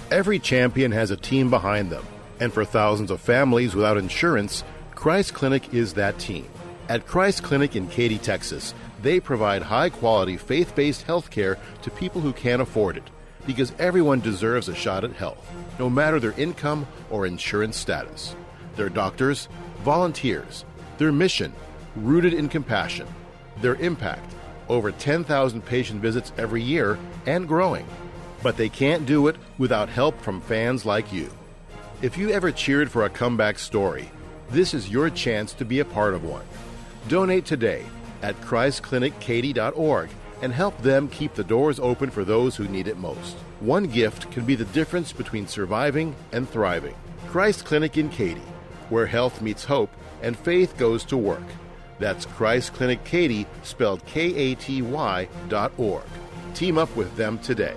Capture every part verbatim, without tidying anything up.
Every champion has a team behind them, and for thousands of families without insurance, Christ Clinic is that team. At Christ Clinic in Katy, Texas, they provide high-quality, faith-based health care to people who can't afford it, because everyone deserves a shot at health, no matter their income or insurance status. Their doctors, volunteers, their mission, rooted in compassion, their impact, over ten thousand patient visits every year and growing. But they can't do it without help from fans like you. If you ever cheered for a comeback story, this is your chance to be a part of one. Donate today at christ clinic katy dot org and help them keep the doors open for those who need it most. One gift can be the difference between surviving and thriving. Christ Clinic in Katy, where health meets hope and faith goes to work. That's Christ Clinic Katy, spelled K A T Y dot org. Team up with them today.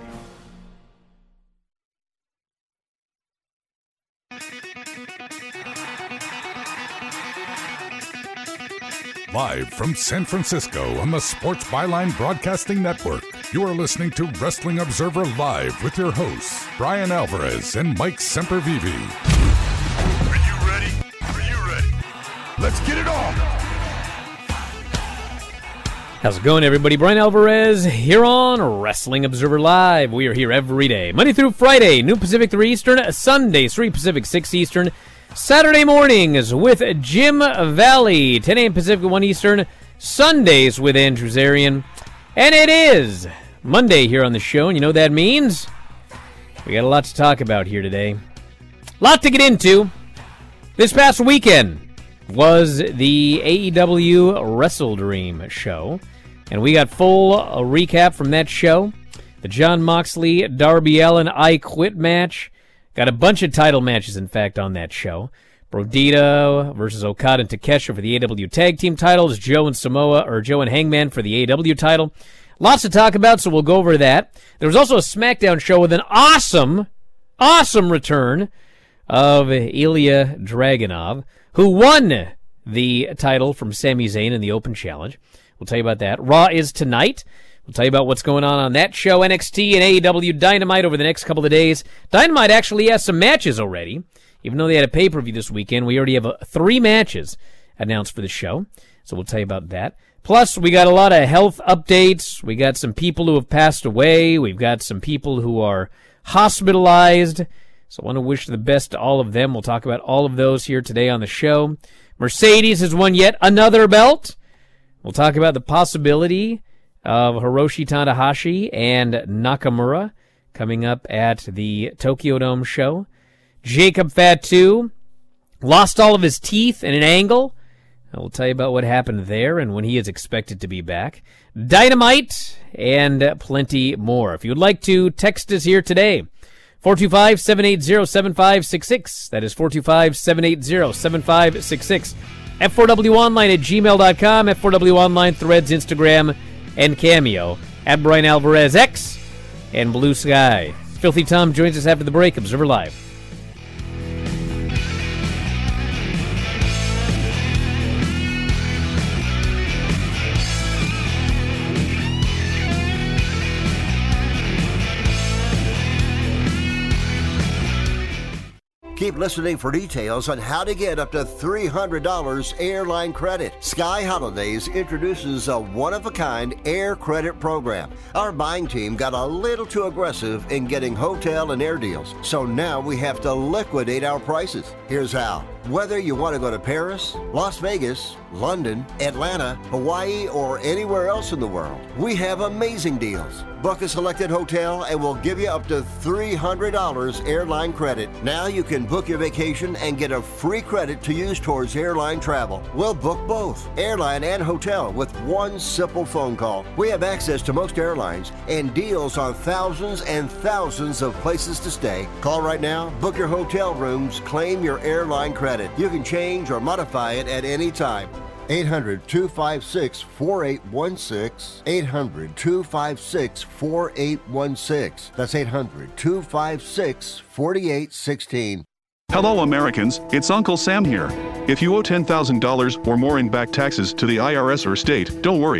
Live from San Francisco on the Sports Byline Broadcasting Network, you are listening to Wrestling Observer Live with your hosts, Brian Alvarez and Mike Sempervive. Are you ready? Are you ready? Let's get it on! How's it going, everybody? Brian Alvarez here on Wrestling Observer Live. We are here every day, Monday through Friday, noon Pacific, three Eastern, Sunday, three Pacific, six Eastern, Saturday mornings with Jim Valley, ten a.m. Pacific, one Eastern, Sundays with Andrew Zarian. And it is Monday here on the show, and you know what that means? We got a lot to talk about here today. A lot to get into. This past weekend was the A E W Wrestle Dream show, and we got full uh, recap from that show. The Jon Moxley, Darby Allin, I Quit match. Got a bunch of title matches, in fact, on that show. Brodita versus Okada and Takeshita for the A E W Tag Team titles. Joe and Samoa, or Joe and Hangman for the A E W title. Lots to talk about, so we'll go over that. There was also a SmackDown show with an awesome, awesome return of Ilya Dragunov, who won the title from Sami Zayn in the Open Challenge. We'll tell you about that. Raw is tonight. We'll tell you about what's going on on that show. N X T and A E W Dynamite over the next couple of days. Dynamite actually has some matches already. Even though they had a pay-per-view this weekend, we already have uh, three matches announced for the show. So we'll tell you about that. Plus, we got a lot of health updates. We got some people who have passed away. We've got some people who are hospitalized. So I want to wish the best to all of them. We'll talk about all of those here today on the show. Mercedes has won yet another belt. We'll talk about the possibility of Hiroshi Tanahashi and Nakamura coming up at the Tokyo Dome show. Jacob Fatu lost all of his teeth in an angle. We'll tell you about what happened there and when he is expected to be back. Dynamite and plenty more. If you'd like to text us here today, four two five, seven eight zero, seven five six six. That is four two five, seven eight zero, seven five six six. F four W Online at gmail dot com. F four W Online, Threads, Instagram, and Cameo. At Brian Alvarez X and Blue Sky. Filthy Tom joins us after the break. Observer Live. Keep listening for details on how to get up to three hundred dollars airline credit. Sky Holidays introduces a one-of-a-kind air credit program. Our buying team got a little too aggressive in getting hotel and air deals, so now we have to liquidate our prices. Here's how. Whether you want to go to Paris, Las Vegas, London, Atlanta, Hawaii, or anywhere else in the world, we have amazing deals. Book a selected hotel and we'll give you up to three hundred dollars airline credit. Now you can book your vacation and get a free credit to use towards airline travel. We'll book both, airline and hotel, with one simple phone call. We have access to most airlines and deals on thousands and thousands of places to stay. Call right now, book your hotel rooms, claim your airline credit. You can change or modify it at any time. eight hundred, two five six, four eight one six. eight hundred, two five six, four eight one six. That's eight hundred, two five six, four eight one six. Hello Americans, it's Uncle Sam here. If you owe ten thousand dollars or more in back taxes to the I R S or state, don't worry.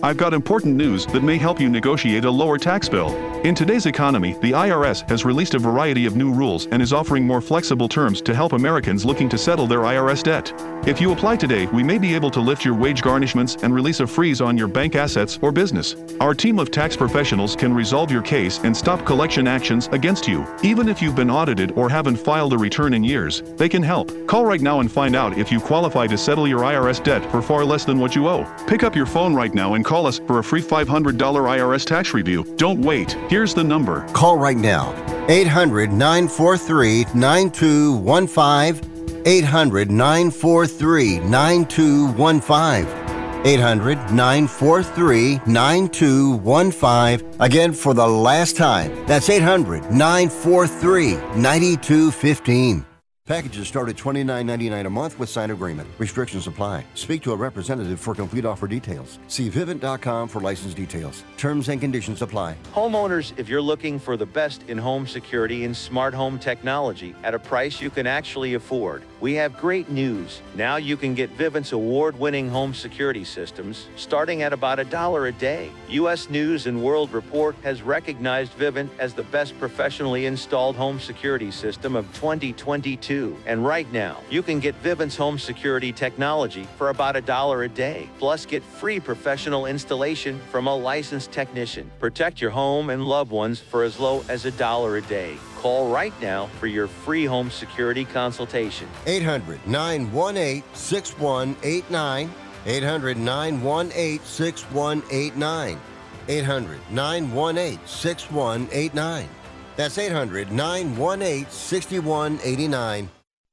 I've got important news that may help you negotiate a lower tax bill. In today's economy, the I R S has released a variety of new rules and is offering more flexible terms to help Americans looking to settle their I R S debt. If you apply today, we may be able to lift your wage garnishments and release a freeze on your bank assets or business. Our team of tax professionals can resolve your case and stop collection actions against you. Even if you've been audited or haven't filed a return in years, they can help. Call right now and find out if you qualify to settle your I R S debt for far less than what you owe. Pick up your phone right now and call us for a free five hundred dollars I R S tax review. Don't wait. Here's the number. Call right now. eight hundred, nine four three, nine two one five. eight hundred, nine four three, nine two one five. eight hundred, nine four three, nine two one five. Again, for the last time, that's eight hundred, nine four three, nine two one five. Packages start at twenty-nine ninety-nine a month with signed agreement. Restrictions apply. Speak to a representative for complete offer details. See Vivint dot com for license details. Terms and conditions apply. Homeowners, if you're looking for the best in home security and smart home technology at a price you can actually afford, we have great news. Now you can get Vivint's award-winning home security systems starting at about a dollar a day. U S News and World Report has recognized Vivint as the best professionally installed home security system of twenty twenty-two. And right now, you can get Vivint's home security technology for about a dollar a day. Plus, get free professional installation from a licensed technician. Protect your home and loved ones for as low as a dollar a day. Call right now for your free home security consultation. eight hundred, nine one eight, six one eight nine. eight hundred, nine one eight, six one eight nine. eight hundred, nine one eight, six one eight nine. That's eight hundred, nine one eight, six one eight nine.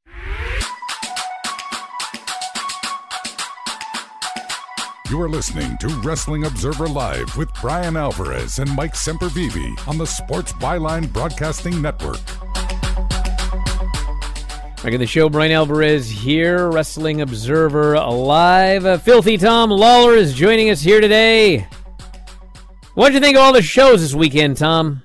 You are listening to Wrestling Observer Live with Brian Alvarez and Mike Sempervive on the Sports Byline Broadcasting Network. Back in the show, Brian Alvarez here, Wrestling Observer Live. Uh, Filthy Tom Lawler is joining us here today. What did you think of all the shows this weekend, Tom?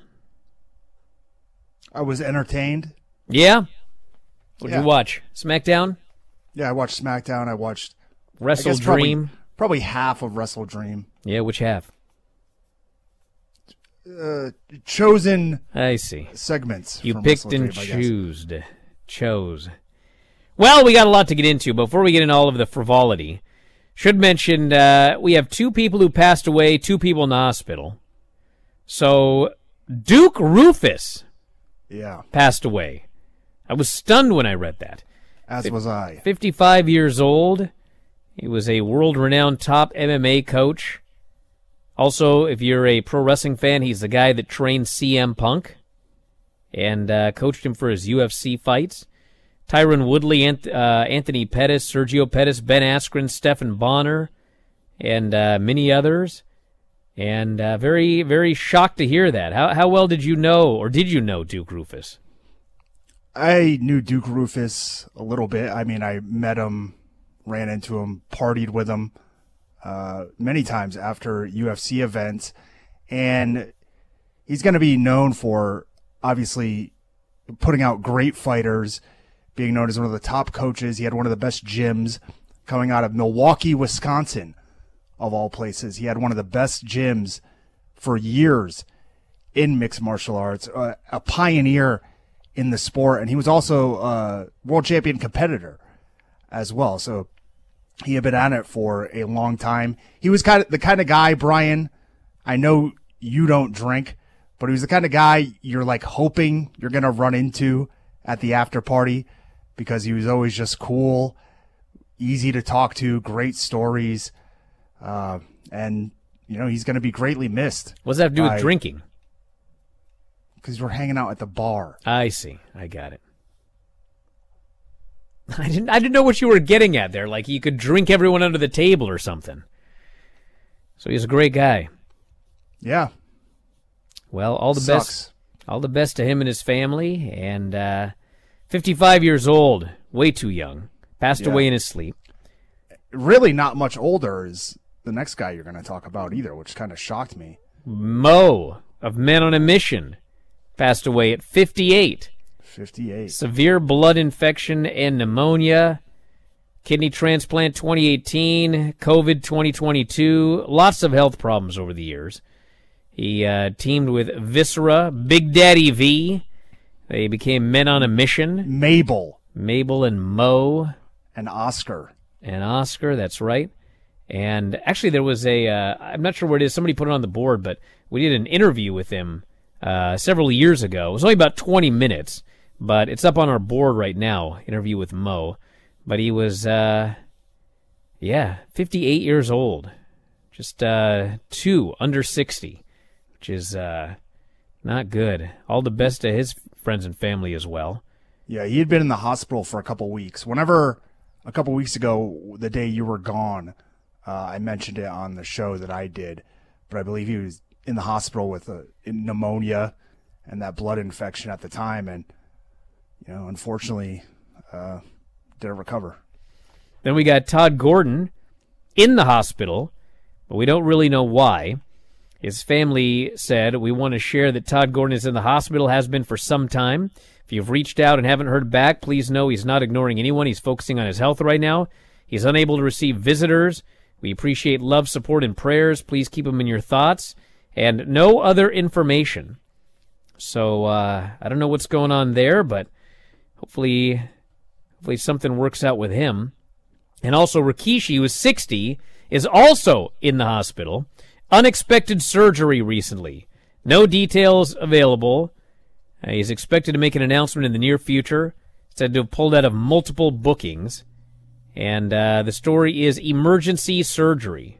I was entertained. Yeah? What did Yeah. you watch? SmackDown? Yeah, I watched SmackDown. I watched Wrestle I guess probably- Dream? Probably half of Wrestle Dream. Yeah, which half? Uh, chosen I see. segments. You from picked Wrestle and Dream, I guess. choosed. Chose. Well, we got a lot to get into. Before we get into all of the frivolity, should mention uh, we have two people who passed away, two people in the hospital. So, Duke Rufus Yeah, passed away. I was stunned when I read that. as was I. fifty-five years old. He was a world-renowned top M M A coach. Also, if you're a pro wrestling fan, he's the guy that trained C M Punk and uh, coached him for his U F C fights. Tyron Woodley, Ant- uh, Anthony Pettis, Sergio Pettis, Ben Askren, Stephan Bonner, and uh, many others. And uh, very, very shocked to hear that. How how well did you know, or did you know Duke Rufus? I knew Duke Rufus a little bit. I mean, I met him, ran into him, partied with him uh, many times after U F C events. And he's going to be known for, obviously, putting out great fighters, being known as one of the top coaches. He had one of the best gyms coming out of Milwaukee, Wisconsin, of all places. He had one of the best gyms for years in mixed martial arts, uh, a pioneer in the sport. And he was also a world champion competitor as well. So he had been at it for a long time. He was kind of the kind of guy, Brian, I know you don't drink, but he was the kind of guy you're like hoping you're going to run into at the after party because he was always just cool, easy to talk to, great stories. Uh, and, you know, he's going to be greatly missed. What does that have to do with by- drinking? Because we're hanging out at the bar. I see. I got it. I didn't. I didn't know what you were getting at there. Like you could drink everyone under the table or something. So he's a great guy. Yeah. Well, all the Sucks. best. All the best to him and his family. And uh, fifty-five years old, way too young. Passed Yeah. away in his sleep. Really not much older is the next guy you're going to talk about either, which kind of shocked me. Mo of Men on a Mission passed away at fifty-eight. fifty-eight. Severe blood infection and pneumonia. Kidney transplant twenty eighteen, COVID twenty twenty-two, lots of health problems over the years. He uh, teamed with Viscera, Big Daddy V. They became men on a mission. Mabel. Mabel and Mo. And Oscar. And Oscar, that's right. And actually there was a, uh, I'm not sure where it is, somebody put it on the board, but we did an interview with him uh, several years ago. It was only about twenty minutes, but it's up on our board right now, interview with Mo. But he was, uh, yeah, fifty-eight years old. Just uh, two, under sixty, which is uh, not good. All the best to his friends and family as well. Yeah, he had been in the hospital for a couple weeks. Whenever, a couple weeks ago, the day you were gone, uh, I mentioned it on the show that I did, but I believe he was in the hospital with a, pneumonia and that blood infection at the time, and, you know, unfortunately, uh, didn't recover. Then we got Todd Gordon in the hospital, but we don't really know why. His family said, we want to share that Todd Gordon is in the hospital, has been for some time. If you've reached out and haven't heard back, please know he's not ignoring anyone. He's focusing on his health right now. He's unable to receive visitors. We appreciate love, support, and prayers. Please keep him in your thoughts. And no other information. So uh, I don't know what's going on there, but hopefully, hopefully something works out with him. And also Rikishi, who is sixty, is also in the hospital. Unexpected surgery recently. No details available. Uh, he's expected to make an announcement in the near future. Said to have pulled out of multiple bookings. And uh, the story is emergency surgery.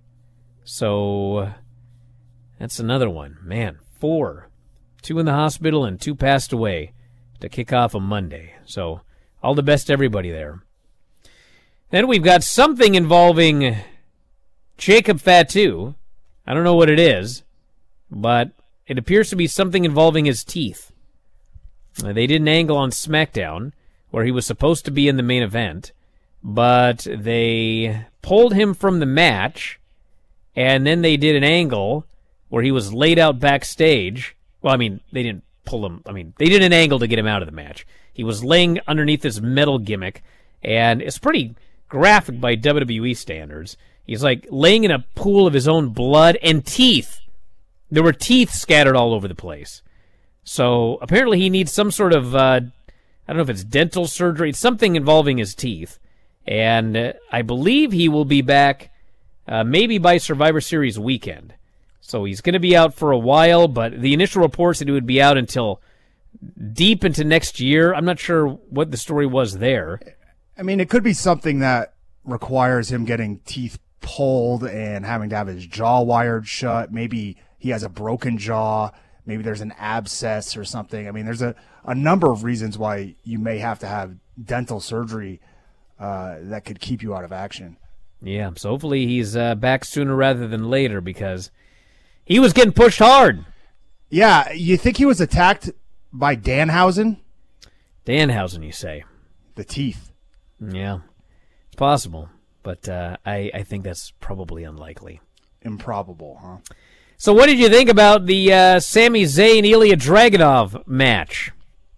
So that's another one. Man, four. Two in the hospital and two passed away to kick off a Monday. So all the best to everybody there. Then we've got something involving Jacob Fatu. I don't know what it is, but it appears to be something involving his teeth. They did an angle on SmackDown where he was supposed to be in the main event, but they pulled him from the match, and then they did an angle where he was laid out backstage. Well, I mean, they didn't pull him. I mean, they did an angle to get him out of the match. He was laying underneath this metal gimmick, and it's pretty graphic by W W E standards. He's like laying in a pool of his own blood and teeth. There were teeth scattered all over the place. So apparently he needs some sort of, uh, I don't know if it's dental surgery. It's something involving his teeth. And uh, I believe he will be back uh, maybe by Survivor Series weekend. So he's going to be out for a while, but the initial reports said he would be out until deep into next year. I'm not sure what the story was there. I mean, it could be something that requires him getting teeth pulled and having to have his jaw wired shut. Maybe he has a broken jaw. Maybe there's an abscess or something. I mean, there's a, a number of reasons why you may have to have dental surgery uh, that could keep you out of action. Yeah, so hopefully he's uh, back sooner rather than later because he was getting pushed hard. Yeah, you think he was attacked by Danhausen? Danhausen, you say? The teeth. Yeah, it's possible, but uh, I, I think that's probably unlikely. Improbable, huh? So what did you think about the uh, Sami Zayn Ilya Dragunov match?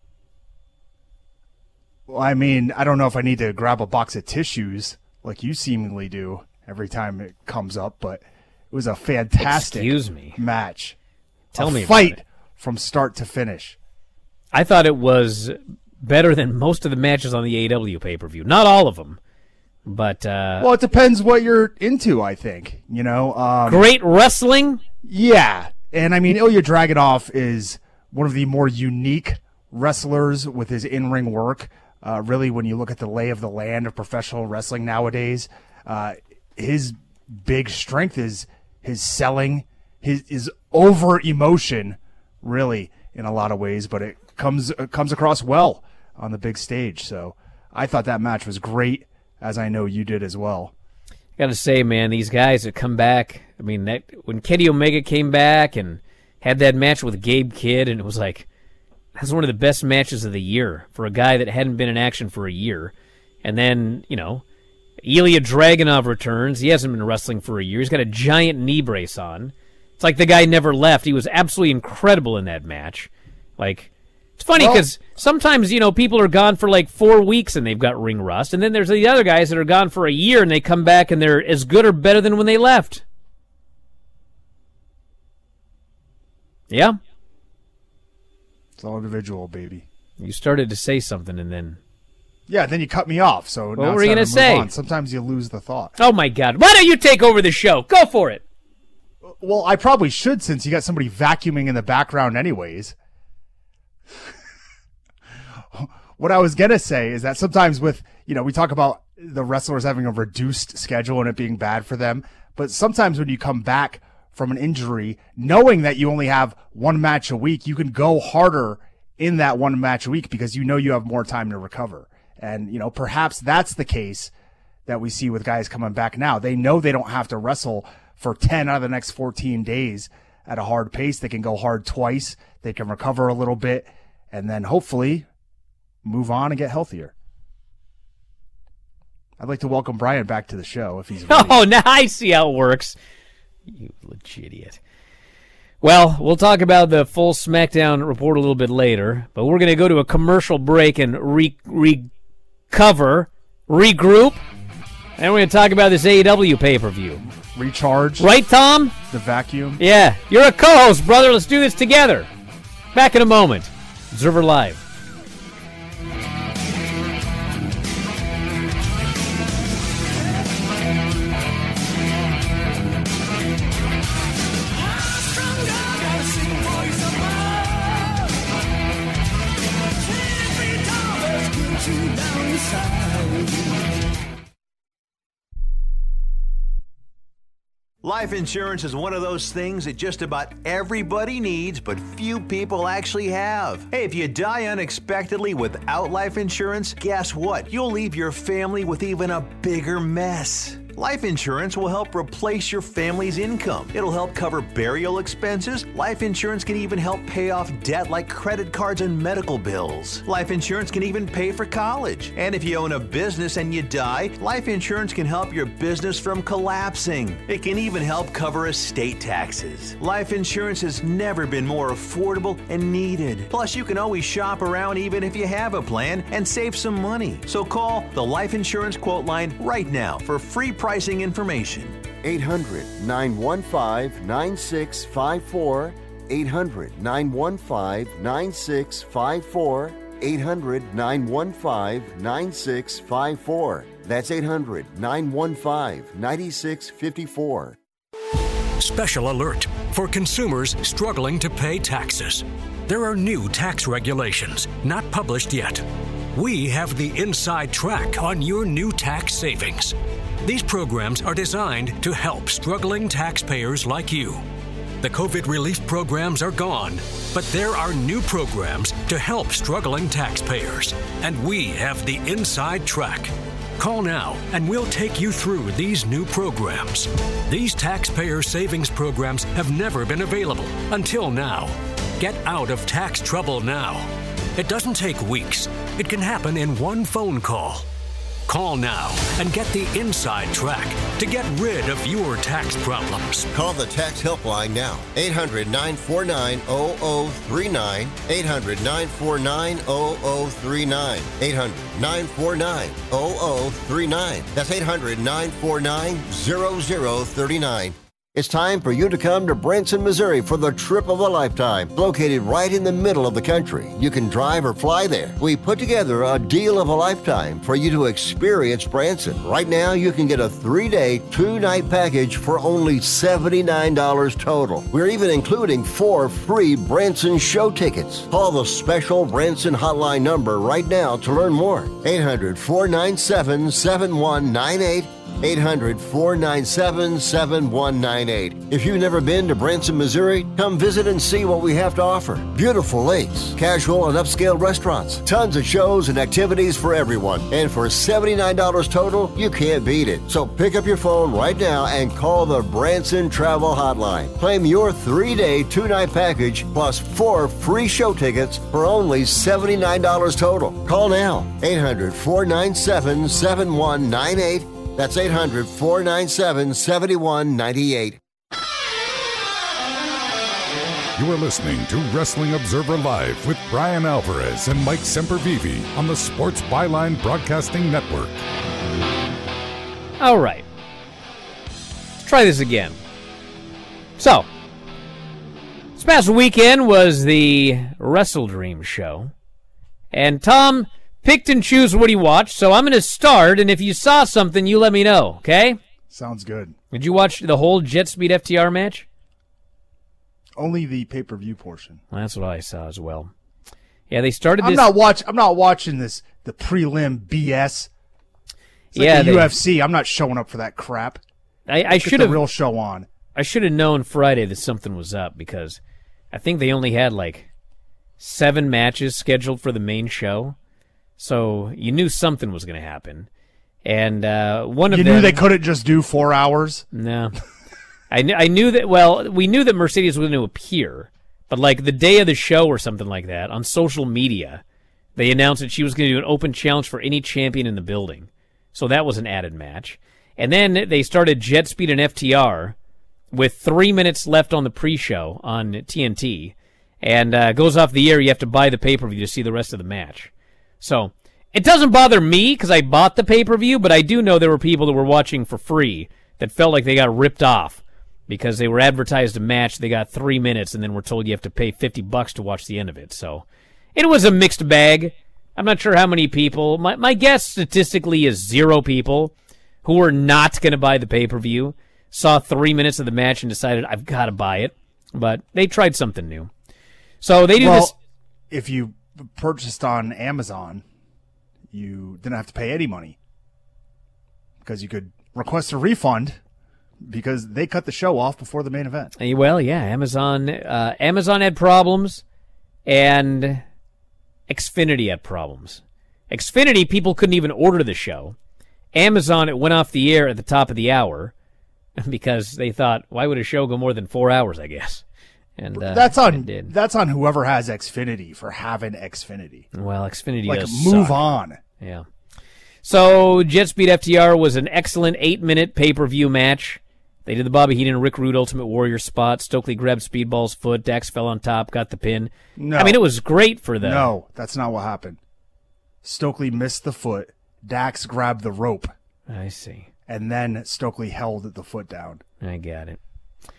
Well, I mean, I don't know if I need to grab a box of tissues like you seemingly do every time it comes up, but it was a fantastic Excuse me. match. Tell a me about fight it. From start to finish. I thought it was better than most of the matches on the A E W pay-per-view. Not all of them, but uh, well, it depends what you're into, I think. You know, um, great wrestling. Yeah, and I mean, Ilya Dragunov is one of the more unique wrestlers with his in-ring work. Uh, really, when you look at the lay of the land of professional wrestling nowadays, uh, his big strength is his selling, his, his over-emotion, really, in a lot of ways, but it comes it comes across well on the big stage. So I thought that match was great, as I know you did as well. Got to say, man, these guys that come back, I mean, that, when Kenny Omega came back and had that match with Gabe Kidd, and it was like, that was one of the best matches of the year for a guy that hadn't been in action for a year. And then, you know, Ilya Dragunov returns. He hasn't been wrestling for a year. He's got a giant knee brace on. It's like the guy never left. He was absolutely incredible in that match. Like, It's funny Well- because sometimes, you know, people are gone for like four weeks and they've got ring rust. And then there's the other guys that are gone for a year and they come back and they're as good or better than when they left. Yeah. It's all individual, baby. You started to say something and then... Yeah, then you cut me off. So What now were it's you time gonna to move say? on. Sometimes you lose the thought. Oh, my God. Why don't you take over the show? Go for it. Well, I probably should since you got somebody vacuuming in the background anyways. What I was going to say is that sometimes with, you know, we talk about the wrestlers having a reduced schedule and it being bad for them. But sometimes when you come back from an injury, knowing that you only have one match a week, you can go harder in that one match a week because you know you have more time to recover. And, you know, perhaps that's the case that we see with guys coming back now. They know they don't have to wrestle for ten out of the next fourteen days at a hard pace. They can go hard twice. They can recover a little bit and then hopefully move on and get healthier. I'd like to welcome Brian back to the show if he's ready. Oh, now I see how it works. You legit idiot. Well, we'll talk about the full SmackDown report a little bit later, but we're going to go to a commercial break and re- recover, regroup, and we're going to talk about this A E W pay-per-view. Recharge. Right, Tom? The vacuum. Yeah. You're a co-host, brother. Let's do this together. Back in a moment. Observer Live. Life insurance is one of those things that just about everybody needs, but few people actually have. Hey, if you die unexpectedly without life insurance, guess what? You'll leave your family with even a bigger mess. Life insurance will help replace your family's income. It'll help cover burial expenses. Life insurance can even help pay off debt like credit cards and medical bills. Life insurance can even pay for college. And if you own a business and you die, life insurance can help your business from collapsing. It can even help cover estate taxes. Life insurance has never been more affordable and needed. Plus, you can always shop around even if you have a plan and save some money. So call the Life Insurance Quote Line right now for free pricing information. eight hundred, nine one five, nine six five four. eight hundred, nine one five, nine six five four. eight hundred, nine one five, nine six five four. That's eight hundred, nine one five, nine six five four. Special alert for consumers struggling to pay taxes. There are new tax regulations, not published yet. We have the inside track on your new tax savings. These programs are designed to help struggling taxpayers like you. The COVID relief programs are gone, but there are new programs to help struggling taxpayers, and we have the inside track. Call now and we'll take you through these new programs. These taxpayer savings programs have never been available until now. Get out of tax trouble now. It doesn't take weeks. It can happen in one phone call. Call now and get the inside track to get rid of your tax problems. Call the tax helpline now. eight hundred, nine four nine, zero zero three nine. eight hundred, nine four nine, zero zero three nine. eight hundred, nine four nine, zero zero three nine. That's eight hundred, nine four nine, zero zero three nine. It's time for you to come to Branson, Missouri for the trip of a lifetime. Located right in the middle of the country, you can drive or fly there. We put together a deal of a lifetime for you to experience Branson. Right now, you can get a three-day, two-night package for only seventy-nine dollars total. We're even including four free Branson show tickets. Call the special Branson hotline number right now to learn more. eight hundred, four nine seven, seven one nine eight. eight hundred, four nine seven, seven one nine eight. If you've never been to Branson, Missouri, come visit and see what we have to offer. Beautiful lakes, casual and upscale restaurants, tons of shows and activities for everyone. And for seventy-nine dollars total, you can't beat it. So pick up your phone right now and call the Branson Travel Hotline. Claim your three-day, two-night package plus four free show tickets for only seventy-nine dollars total. Call now, eight hundred, four nine seven, seven one nine eight. That's eight hundred, four nine seven, seven one nine eight. You are listening to Wrestling Observer Live with Brian Alvarez and Mike Sempervive on the Sports Byline Broadcasting Network. All right. Let's try this again. So, this past weekend was the Wrestle Dream show. And Tom picked and chose what he watched, so I'm going to start, and if you saw something, you let me know, okay? Sounds good. Did you watch the whole Jet Speed F T R match? Only the pay-per-view portion. Well, that's what I saw as well. Yeah, they started this... I'm not, watch, I'm not watching this, the prelim B S. It's like yeah, the they, U F C. I'm not showing up for that crap. I, I should have... the real show on. I should have known Friday that something was up, because I think they only had, like, seven matches scheduled for the main show. So you knew something was going to happen. And uh, one of you them... You knew they couldn't just do four hours? No. I, kn- I knew that, well, we knew that Mercedes was going to appear, but like the day of the show or something like that, on social media, they announced that she was going to do an open challenge for any champion in the building. So that was an added match. And then they started Jet Speed and F T R with three minutes left on the pre-show on T N T, and uh, goes off the air, you have to buy the pay-per-view to see the rest of the match. So, it doesn't bother me because I bought the pay-per-view, but I do know there were people that were watching for free that felt like they got ripped off because they were advertised a match, they got three minutes, and then were told you have to pay fifty bucks to watch the end of it. So, it was a mixed bag. I'm not sure how many people. My, my guess statistically is zero people who were not going to buy the pay-per-view, saw three minutes of the match and decided, I've got to buy it. But they tried something new. So, they do well, this... if you purchased on Amazon, you didn't have to pay any money because you could request a refund because they cut the show off before the main event. Well, yeah, Amazon uh, Amazon had problems and Xfinity had problems. Xfinity, people couldn't even order the show. Amazon, it went off the air at the top of the hour because they thought, why would a show go more than four hours, I guess? And uh, that's on that's on whoever has Xfinity for having Xfinity. Well, Xfinity like does move suck. on. Yeah. So Jet Speed F T R was an excellent eight-minute pay-per-view match. They did the Bobby Heenan and Rick Rude Ultimate Warrior spot. Stokely grabbed Speedball's foot. Dax fell on top, got the pin. No, I mean, it was great for them. No, that's not what happened. Stokely missed the foot. Dax grabbed the rope. I see. And then Stokely held the foot down. I got it.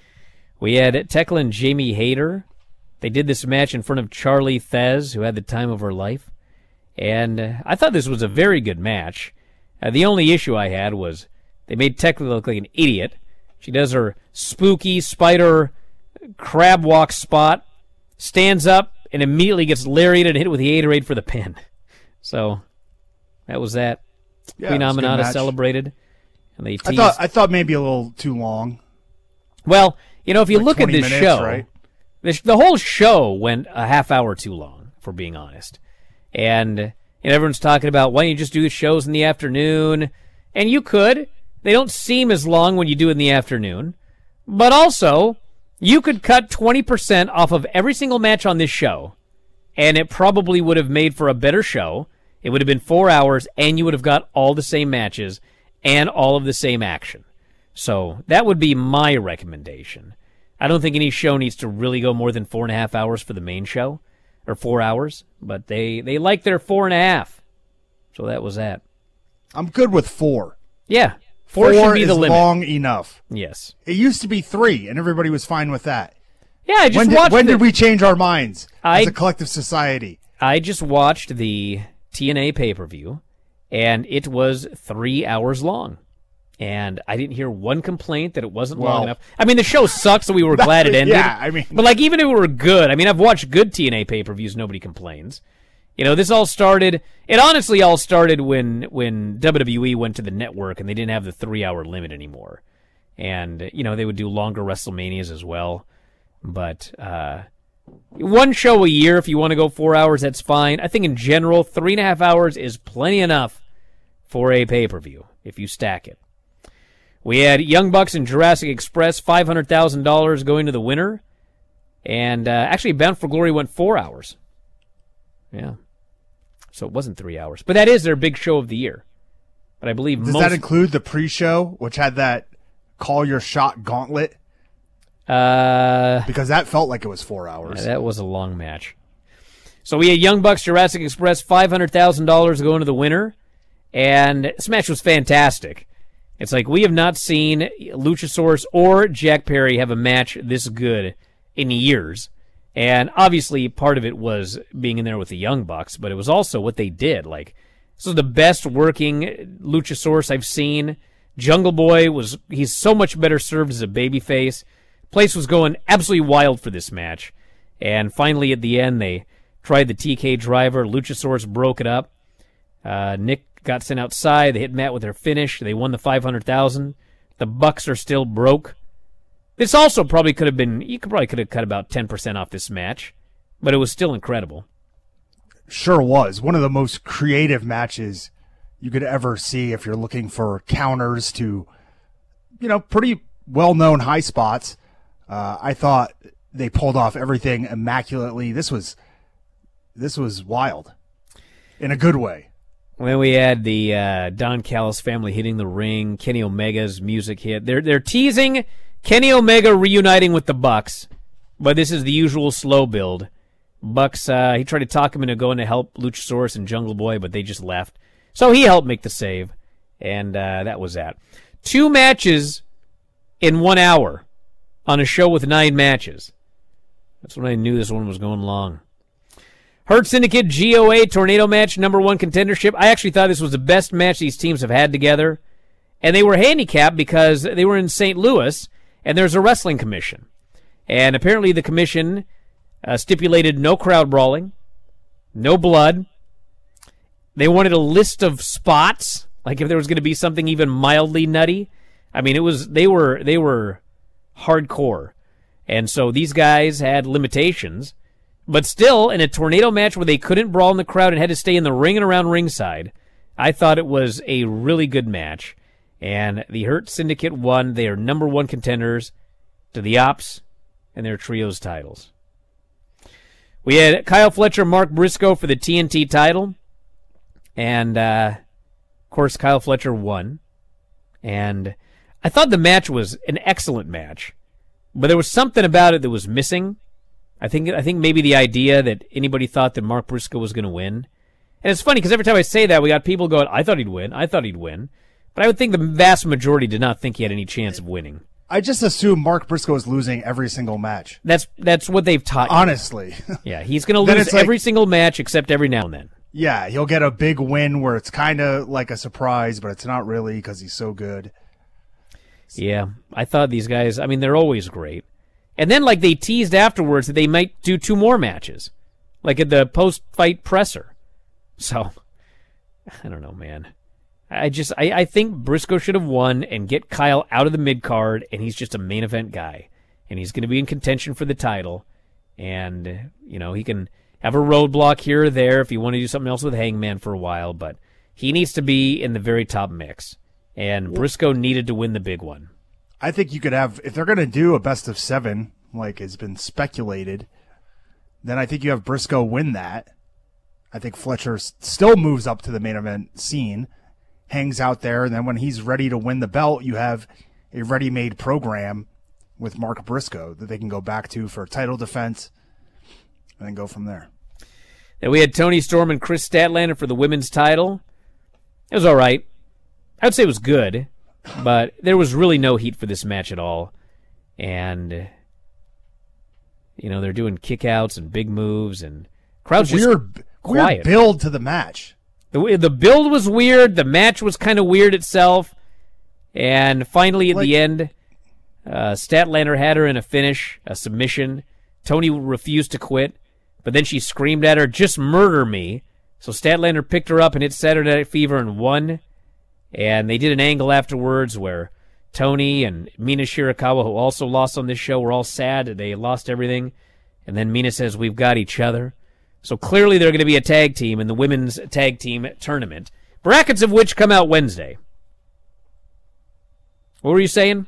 We had Tekla and Jamie Hayter. They did this match in front of Charlie Thez, who had the time of her life. And uh, I thought this was a very good match. Uh, the only issue I had was they made Tekla look like an idiot. She does her spooky spider crab walk spot, stands up, and immediately gets lariated and hit with the Haterade for the pin. So that was that. Yeah, Queen it was a good Aminata match. celebrated. And they I teased. thought I thought maybe a little too long. Well, you know, if you Like look at twenty this minutes, show, right? this, the whole show went a half hour too long, for being honest. And, and everyone's talking about, why don't you just do the shows in the afternoon? And you could. They don't seem as long when you do it in the afternoon. But also, you could cut twenty percent off of every single match on this show, and it probably would have made for a better show. It would have been four hours, and you would have got all the same matches and all of the same action. So that would be my recommendation. I don't think any show needs to really go more than four and a half hours for the main show, or four hours, but they, they like their four and a half. So that was that. I'm good with four. Yeah. Four, Four should be is the limit. long enough. Yes. It used to be three, and everybody was fine with that. Yeah, I just when did, watched when the, did we change our minds I, as a collective society? I just watched the T N A pay-per-view, and it was three hours long. And I didn't hear one complaint that it wasn't Well, long enough. I mean, the show sucked, so we were glad it ended. Yeah, I mean. But, like, even if it were good, I mean, I've watched good T N A pay-per-views, nobody complains. You know, this all started, it honestly all started when, when W W E went to the network and they didn't have the three-hour limit anymore. And, you know, they would do longer WrestleManias as well. But, uh, one show a year, if you want to go four hours, that's fine. I think in general, three and a half hours is plenty enough for a pay-per-view, if you stack it. We had Young Bucks and Jurassic Express, five hundred thousand dollars going to the winner. And, uh, actually, Bound for Glory went four hours. Yeah. So it wasn't three hours. But that is their big show of the year. But I believe Does most... that include the pre-show, which had that call your shot gauntlet? Uh, because that felt like it was four hours. Yeah, that was a long match. So we had Young Bucks, Jurassic Express, five hundred thousand dollars going to the winner. And this match was fantastic. It's like we have not seen Luchasaurus or Jack Perry have a match this good in years. And obviously part of it was being in there with the Young Bucks, but it was also what they did. Like, this was the best working Luchasaurus I've seen. Jungle Boy was, he's so much better served as a babyface. Place was going absolutely wild for this match. And finally at the end, they tried the T K driver. Luchasaurus broke it up. Uh, Nick got sent outside. They hit Matt with their finish. They won the five hundred thousand dollars. The Bucks are still broke. This also probably could have been, you could probably could have cut about ten percent off this match, but it was still incredible. Sure was. One of the most creative matches you could ever see if you're looking for counters to, you know, pretty well-known high spots. Uh, I thought they pulled off everything immaculately. This was, this was wild in a good way. Then we had the uh, Don Callis family hitting the ring. Kenny Omega's music hit. They're they're teasing Kenny Omega reuniting with the Bucks, but this is the usual slow build. Bucks, uh, he tried to talk him into going to help Luchasaurus and Jungle Boy, but they just left. So he helped make the save, and uh, that was that. Two matches in one hour on a show with nine matches. That's when I knew this one was going long. Hurt Syndicate G O A Tornado match, number one contendership. I actually thought this was the best match these teams have had together. And they were handicapped because they were in Saint Louis, and there's a wrestling commission. And apparently the commission uh, stipulated no crowd brawling, no blood. They wanted a list of spots, like if there was going to be something even mildly nutty. I mean, it was they were they were hardcore. And so these guys had limitations. But still, in a tornado match where they couldn't brawl in the crowd and had to stay in the ring and around ringside, I thought it was a really good match. And the Hurt Syndicate won. They are number one contenders to the Ops and their trios titles. We had Kyle Fletcher, Mark Briscoe for the T N T title. And, uh, of course, Kyle Fletcher won. And I thought the match was an excellent match. But there was something about it that was missing. I think I think maybe the idea that anybody thought that Mark Briscoe was going to win. And it's funny because every time I say that, we got people going, I thought he'd win, I thought he'd win. But I would think the vast majority did not think he had any chance of winning. I just assume Mark Briscoe is losing every single match. That's that's what they've taught. Honestly. Yeah, he's going to lose every like, single match except every now and then. Yeah, he'll get a big win where it's kind of like a surprise, but it's not really because he's so good. Yeah, I thought these guys, I mean, they're always great. And then, like, they teased afterwards that they might do two more matches, like at the post-fight presser. So, I don't know, man. I just, I, I think Briscoe should have won and get Kyle out of the mid-card, and he's just a main event guy. And he's going to be in contention for the title. And, you know, he can have a roadblock here or there if you want to do something else with Hangman for a while, but he needs to be in the very top mix. And Briscoe needed to win the big one. I think you could have, if they're going to do a best of seven, like has been speculated, then I think you have Briscoe win that. I think Fletcher still moves up to the main event scene, hangs out there, and then when he's ready to win the belt, you have a ready-made program with Mark Briscoe that they can go back to for title defense and then go from there. Then we had Tony Storm and Chris Statlander for the women's title. It was all right. I would say it was good. But there was really no heat for this match at all. And, you know, they're doing kickouts and big moves, and crowd's just weird, quiet. Weird build to the match. The, the build was weird. The match was kind of weird itself. And finally, at like, the end, uh, Statlander had her in a finish, a submission. Tony refused to quit, but then she screamed at her, "Just murder me." So Statlander picked her up and hit Saturday Night Fever and won. And they did an angle afterwards where Tony and Mina Shirakawa, who also lost on this show, were all sad. They lost everything. And then Mina says, "We've got each other." So clearly they're going to be a tag team in the women's tag team tournament, brackets of which come out Wednesday. What were you saying?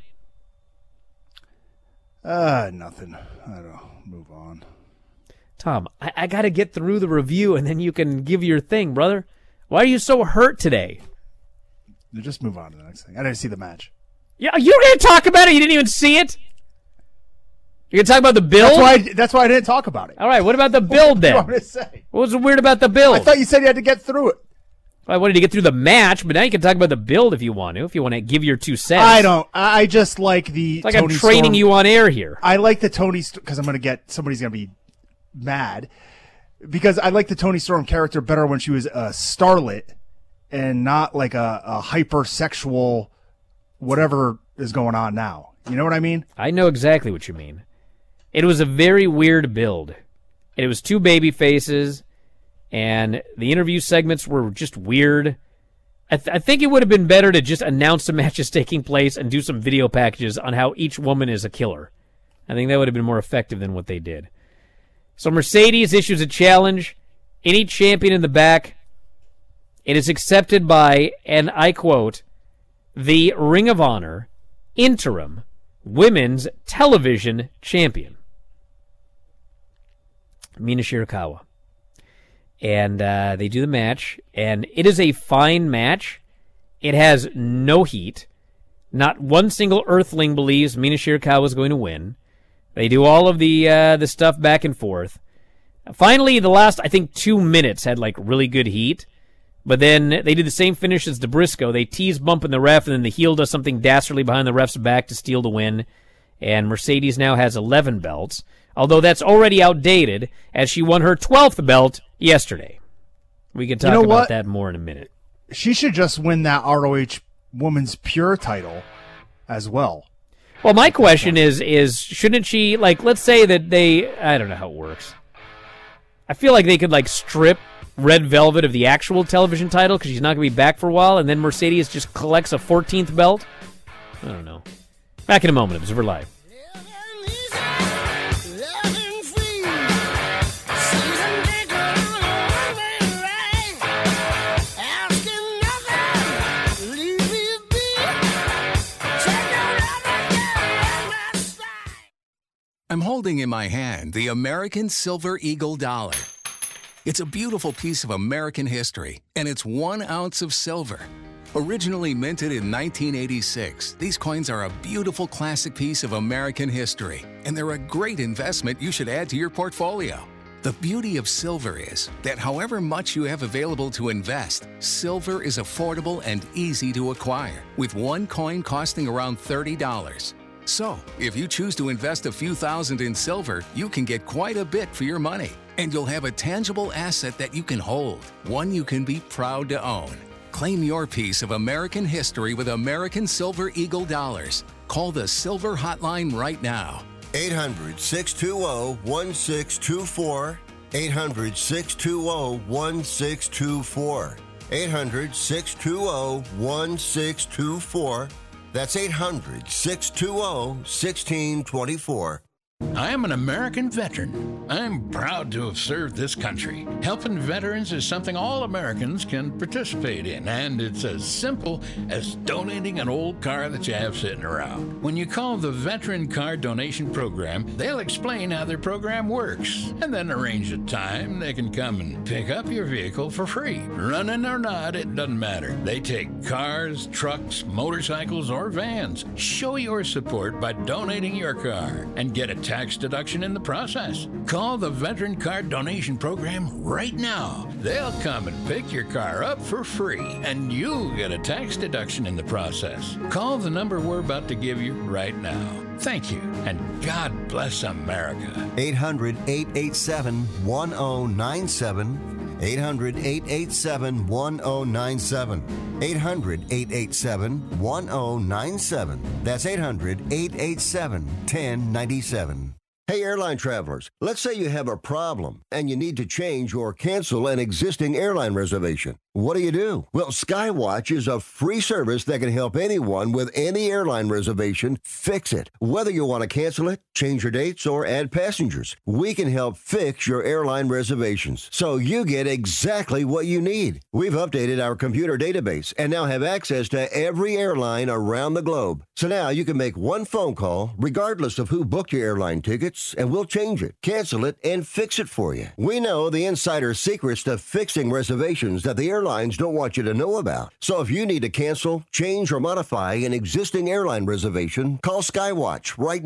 Uh, nothing. I don't know. Move on. Tom, I, I got to get through the review, and then you can give your thing, brother. Why are you so hurt today? Just move on to the next thing. I didn't see the match. Yeah, you were going to talk about it? You didn't even see it? You can talk about the build? That's why, I, that's why I didn't talk about it. All right, what about the build then? What do you want me to say? What was weird about the build? I thought you said you had to get through it. I wanted to get through the match, but now you can talk about the build if you want to, if you want to give your two cents. I don't. I just like the It's like Tony I'm training Storm. you on air here. I like the Tony because I'm going to get somebody's going to be mad because I like the Tony Storm character better when she was a starlet and not like a, a hypersexual whatever is going on now. You know what I mean? I know exactly what you mean. It was a very weird build. It was two baby faces, and the interview segments were just weird. I, th- I think it would have been better to just announce the matches taking place and do some video packages on how each woman is a killer. I think that would have been more effective than what they did. So Mercedes issues a challenge. Any champion in the back. It is accepted by, and I quote, the Ring of Honor interim women's television champion, Mina Shirakawa. And uh, they do the match, and it is a fine match. It has no heat. Not one single Earthling believes Mina Shirakawa is going to win. They do all of the uh, the stuff back and forth. Finally, the last, I think, two minutes had like really good heat. But then they do the same finish as DeBriscoe. They tease bumping the ref, and then the heel does something dastardly behind the ref's back to steal the win. And Mercedes now has eleven belts, although that's already outdated, as she won her twelfth belt yesterday. We can talk You know about what? that more in a minute. She should just win that R O H Women's Pure title as well. Well, my question is, is shouldn't she, like, let's say that they, I don't know how it works. I feel like they could, like, strip Red Velvet of the actual television title because she's not going to be back for a while, and then Mercedes just collects a fourteenth belt? I don't know. Back in a moment. Observer Live. I'm holding in my hand the American Silver Eagle dollar. It's a beautiful piece of American history, and it's one ounce of silver. Originally minted in nineteen eighty-six, these coins are a beautiful classic piece of American history, and they're a great investment you should add to your portfolio. The beauty of silver is that however much you have available to invest, silver is affordable and easy to acquire, with one coin costing around thirty dollars. So, if you choose to invest a few thousand in silver, you can get quite a bit for your money, and you'll have a tangible asset that you can hold, one you can be proud to own. Claim your piece of American history with American Silver Eagle dollars. Call the Silver Hotline right now. eight hundred, six two zero, one six two four. eight hundred, six two zero, one six two four. eight hundred, six two zero, one six two four. That's eight hundred, six two zero, one six two four. I am an American veteran. I'm proud to have served this country. Helping veterans is something all Americans can participate in, and it's as simple as donating an old car that you have sitting around. When you call the Veteran Car Donation Program, they'll explain how their program works, and then arrange a time they can come and pick up your vehicle for free. Running or not, it doesn't matter. They take cars, trucks, motorcycles, or vans. Show your support by donating your car and get a tax deduction in the process. Call the Veteran Car Donation Program right now. They'll come and pick your car up for free, and you'll get a tax deduction in the process. Call the number we're about to give you right now. Thank you, and God bless America. eight hundred, eight eight seven, one zero nine seven. eight hundred, eight eight seven, one zero nine seven. eight hundred, eight eight seven, one zero nine seven. That's eight hundred, eight eight seven, one zero nine seven. Hey, airline travelers, let's say you have a problem and you need to change or cancel an existing airline reservation. What do you do? Well, Skywatch is a free service that can help anyone with any airline reservation fix it. Whether you want to cancel it, change your dates, or add passengers, we can help fix your airline reservations so you get exactly what you need. We've updated our computer database and now have access to every airline around the globe. So now you can make one phone call regardless of who booked your airline tickets, and we'll change it, cancel it, and fix it for you. We know the insider secrets to fixing reservations that the airlines don't want you to know about. So if you need to cancel, change, or modify an existing airline reservation, call Skywatch right now.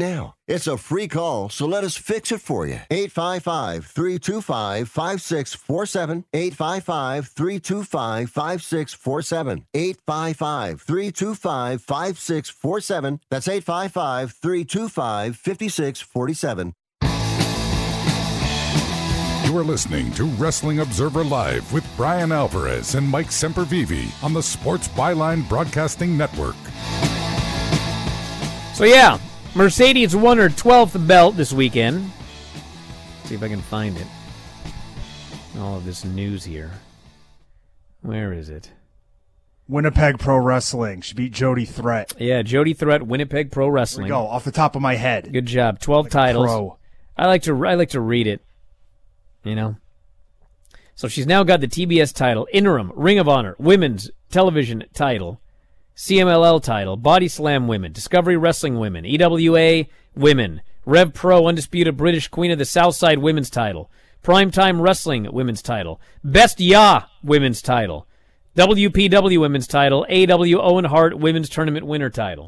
It's a free call, so let us fix it for you. eight five five, three two five, five six four seven. eight five five, three two five, five six four seven. eight five five, three two five, five six four seven. That's eight five five, three two five, five six four seven. You are listening to Wrestling Observer Live with Brian Alvarez and Mike Sempervive on the Sports Byline Broadcasting Network. So yeah, Mercedes won her twelfth belt this weekend. Let's see if I can find it. All of this news here. Where is it? Winnipeg Pro Wrestling. She beat Jody Threat. Yeah, Jody Threat, Winnipeg Pro Wrestling. There we go, off the top of my head. Good job. twelve like titles. Pro. I like to I like to read it. You know? So she's now got the T B S title, Interim, Ring of Honor, Women's Television title, C M L L title, Body Slam Women, Discovery Wrestling Women, E W A Women, Rev Pro Undisputed British Queen of the Southside Women's title, Primetime Wrestling Women's title, Best Ya Women's title, W P W Women's title, A E W Owen Hart Women's Tournament Winner title.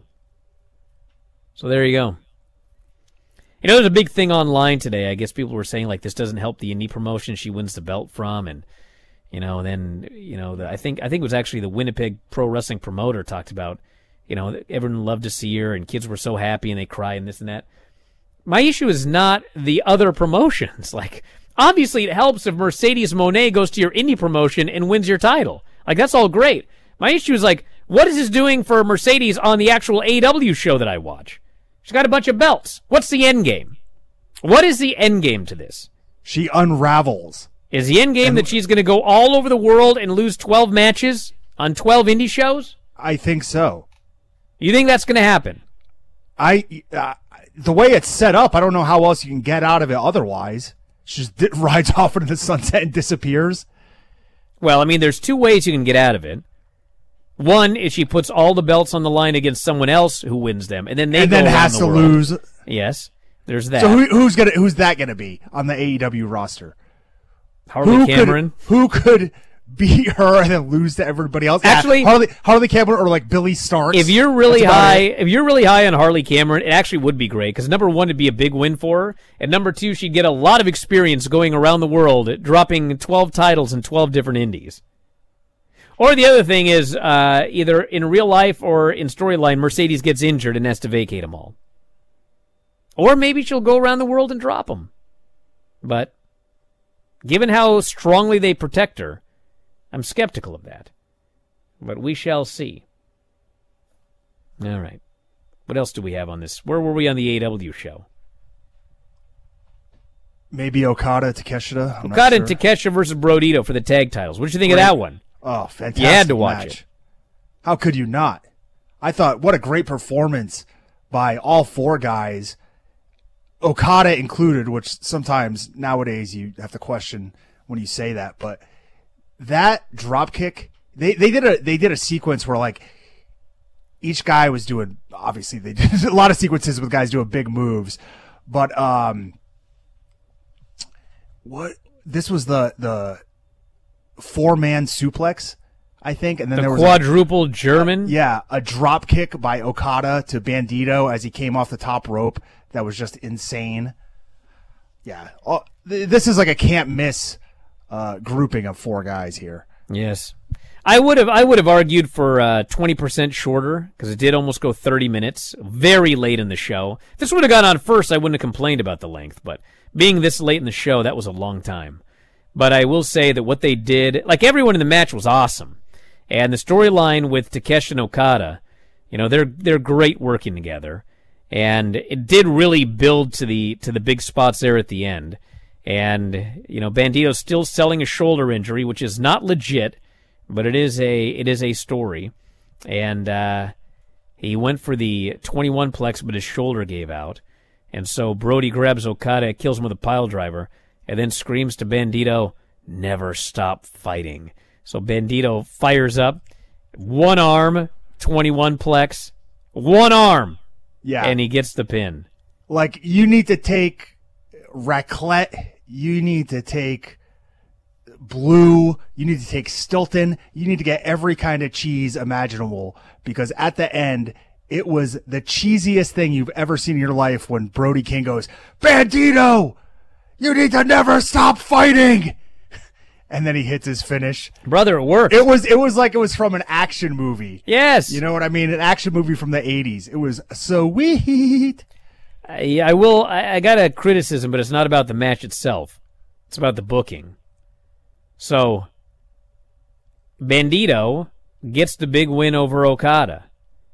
So there you go. You know, there's a big thing online today. I guess people were saying, like, this doesn't help the indie promotion she wins the belt from, and you know, then you know, the, I think I think it was actually the Winnipeg Pro Wrestling promoter talked about, you know, everyone loved to see her, and kids were so happy, and they cry, and this and that. My issue is not the other promotions. Like, obviously, it helps if Mercedes Moné goes to your indie promotion and wins your title. Like, that's all great. My issue is, like, what is this doing for Mercedes on the actual A E W show that I watch? She's got a bunch of belts. What's the end game? What is the end game to this? She unravels. Is the end game and that she's going to go all over the world and lose twelve matches on twelve indie shows? I think so. You think that's going to happen? I uh, the way it's set up, I don't know how else you can get out of it otherwise. She just di- rides off into the sunset and disappears. Well, I mean, there's two ways you can get out of it. One is she puts all the belts on the line against someone else who wins them, and then they and go then around has the to world. lose. Yes, there's that. So who, who's gonna who's that gonna be on the A E W roster? Harley who Cameron. Could, who could beat her and then lose to everybody else? Actually, yeah, Harley Harley Cameron or like Billy Starks. If you're really high, it. if you're really high on Harley Cameron, it actually would be great because number one, it'd be a big win for her, and number two, she'd get a lot of experience going around the world, dropping twelve titles in twelve different indies. Or the other thing is, uh, either in real life or in storyline, Mercedes gets injured and has to vacate them all. Or maybe she'll go around the world and drop them. But given how strongly they protect her, I'm skeptical of that. But we shall see. All right. What else do we have on this? Where were we on the A E W show? Maybe Okada, Takeshita. I'm Okada not sure. and Takeshita versus Brodito for the tag titles. What did you think Great. of that one? Oh, fantastic You had to watch match. it. How could you not? I thought, what a great performance by all four guys, Okada included, which sometimes nowadays you have to question when you say that. But that drop kick, they, they did a they did a sequence where like each guy was doing, obviously they did a lot of sequences with guys doing big moves, but um, what this was the the. four-man suplex, I think, and then the there was quadruple a, German. Uh, yeah, a drop kick by Okada to Bandito as he came off the top rope. That was just insane. Yeah, oh, th- this is like a can't miss uh, grouping of four guys here. Yes, I would have. I would have argued for uh, twenty percent shorter because it did almost go thirty minutes. Very late in the show. If this would have gone on first, I wouldn't have complained about the length. But being this late in the show, that was a long time. But I will say that what they did, like everyone in the match was awesome. And the storyline with Takeshita and Okada, you know, they're they're great working together. And it did really build to the to the big spots there at the end. And, you know, Bandito's still selling a shoulder injury, which is not legit, but it is a it is a story. And uh, he went for the twenty-one plex, but his shoulder gave out. And so Brody grabs Okada, kills him with a pile driver, and then screams to Bandito, "Never stop fighting." So Bandito fires up, one arm, twenty-one plex, one arm, Yeah, and he gets the pin. Like, you need to take raclette, you need to take blue, you need to take Stilton, you need to get every kind of cheese imaginable, because at the end, it was the cheesiest thing you've ever seen in your life when Brody King goes, Bandito, you need to never stop fighting. And then he hits his finish. Brother, it worked. It was it was like it was from an action movie. Yes. You know what I mean? An action movie from the eighties. It was so sweet. I, I will. I, I got a criticism, but it's not about the match itself. It's about the booking. So, Bandito gets the big win over Okada.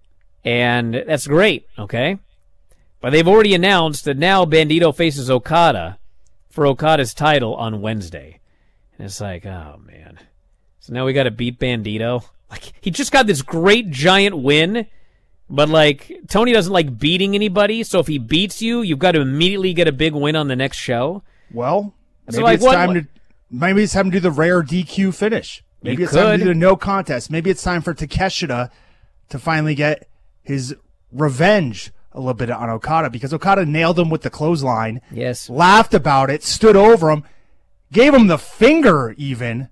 And that's great, okay? But they've already announced that now Bandito faces Okada for Okada's title on Wednesday. And it's like, oh, man. So now we got to beat Bandito? Like, he just got this great giant win, but, like, Tony doesn't like beating anybody, so if he beats you, you've got to immediately get a big win on the next show. Well, maybe, so, like, it's, what, time what? To, maybe it's time to do the rare D Q finish. Maybe You it's time could. to do the no contest. Maybe it's time for Takeshita to finally get his revenge a little bit on Okada, because Okada nailed him with the clothesline. Yes. Laughed about it, stood over him, gave him the finger even,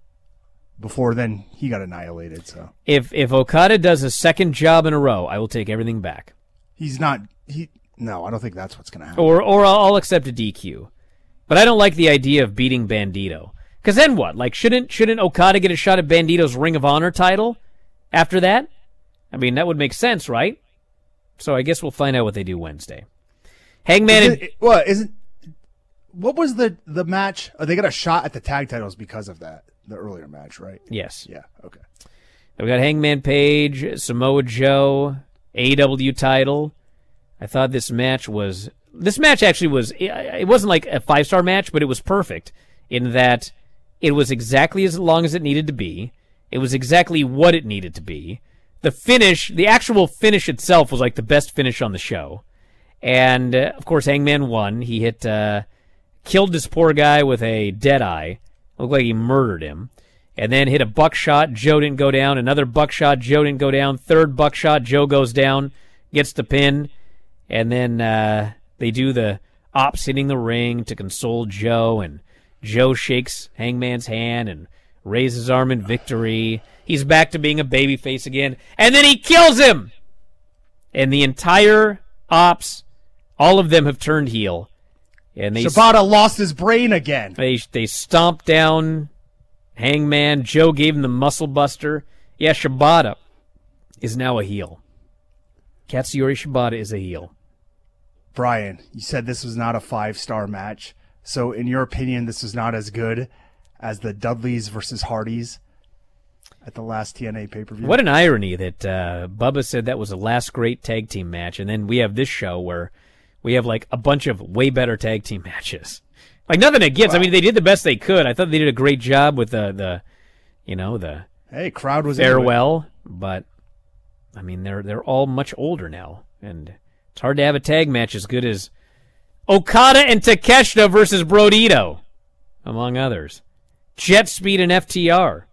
before then he got annihilated. So If if Okada does a second job in a row, I will take everything back. he's not, he, no, I don't think that's what's going to happen. Or or I'll, I'll accept a D Q. But I don't like the idea of beating Bandito. Because then what? Like, shouldn't shouldn't Okada get a shot at Bandito's Ring of Honor title after that? I mean, that would make sense, right? So I guess we'll find out what they do Wednesday. Hangman Is and... it, what, isn't, what was the, the match? Oh, they got a shot at the tag titles because of that, the earlier match, right? Yes. Yeah, okay. We got Hangman Page, Samoa Joe, A E W title. I thought this match was... This match actually was... It wasn't like a five-star match, but it was perfect in that it was exactly as long as it needed to be. It was exactly what it needed to be. The finish, the actual finish itself was like the best finish on the show. And, uh, of course, Hangman won. He hit... Uh, killed this poor guy with a dead eye. Looked like he murdered him. And then hit a buckshot. Joe didn't go down. Another buckshot. Joe didn't go down. Third buckshot. Joe goes down. Gets the pin. And then uh, they do the ops hitting the ring to console Joe. And Joe shakes Hangman's hand and raises his arm in victory. He's back to being a babyface again. And then he kills him! And the entire ops, all of them have turned heel. And they Shibata lost his brain again. They they stomped down Hangman. Joe gave him the muscle buster. Yeah, Shibata is now a heel. Katsuyori Shibata is a heel. Brian, you said this was not a five-star match. So in your opinion, this was not as good as the Dudleys versus Hardys at the last T N A pay-per-view? What an irony that uh, Bubba said that was the last great tag team match, and then we have this show where we have like a bunch of way better tag team matches. Like nothing against. Wow. I mean, they did the best they could. I thought they did a great job with the, the you know, the hey crowd was farewell. But I mean, they're they're all much older now, and it's hard to have a tag match as good as Okada and Takeshita versus Brodito, among others. Jet Speed and F T R.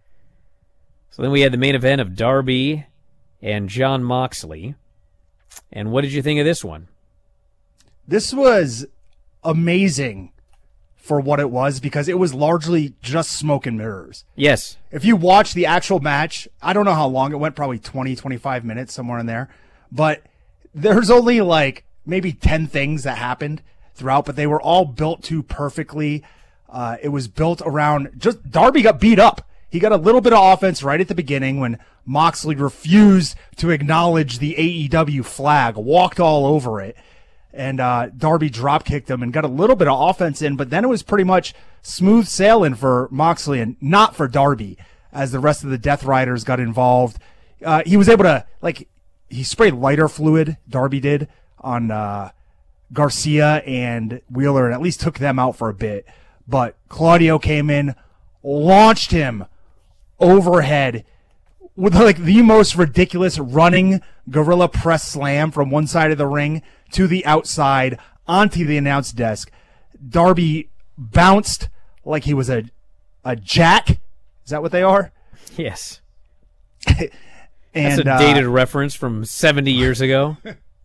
So then we had the main event of Darby and Jon Moxley. And what did you think of this one? This was amazing for what it was because it was largely just smoke and mirrors. Yes. If you watch the actual match, I don't know how long it went, probably twenty, twenty-five minutes, somewhere in there. But there's only like maybe ten things that happened throughout, but they were all built to perfectly. Uh, it was built around just Darby got beat up. He got a little bit of offense right at the beginning when Moxley refused to acknowledge the A E W flag, walked all over it. And uh, Darby drop-kicked him and got a little bit of offense in, but then it was pretty much smooth sailing for Moxley and not for Darby as the rest of the Death Riders got involved. Uh, he was able to, like, he sprayed lighter fluid, Darby did, on uh, Garcia and Wheeler and at least took them out for a bit. But Claudio came in, launched him overhead with, like, the most ridiculous running gorilla press slam from one side of the ring to the outside onto the announce desk. Darby bounced like he was a a jack. Is that what they are? Yes. and, That's a dated uh, reference from seventy years ago.